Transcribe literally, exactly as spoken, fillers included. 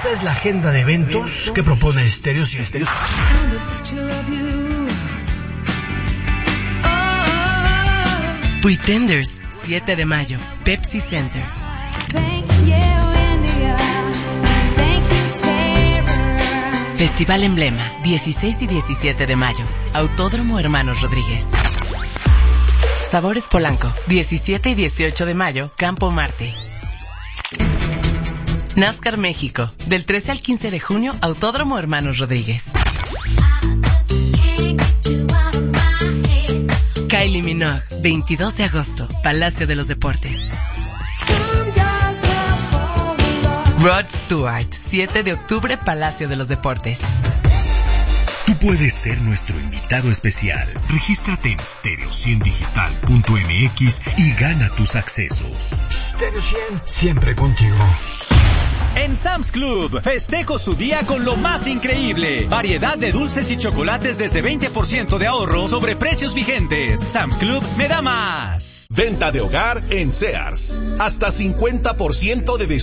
Esta es la agenda de eventos que propone Stereo cien. Pretenders, siete de mayo, Pepsi Center. Festival Emblema, dieciséis y diecisiete de mayo, Autódromo Hermanos Rodríguez. Sabores Polanco, diecisiete y dieciocho de mayo, Campo Marte. NASCAR México, del trece al quince de junio, Autódromo Hermanos Rodríguez. Kylie Minogue, veintidós de agosto, Palacio de los Deportes. Rod Stewart, siete de octubre, Palacio de los Deportes. Tú puedes ser nuestro invitado especial. Regístrate en stereo cien digital punto m x y gana tus accesos. Stereo cien, siempre contigo. En Sam's Club, festejo su día con lo más increíble. Variedad de dulces y chocolates desde veinte por ciento de ahorro sobre precios vigentes. Sam's Club me da más. Venta de hogar en Sears. Hasta cincuenta por ciento de descuento.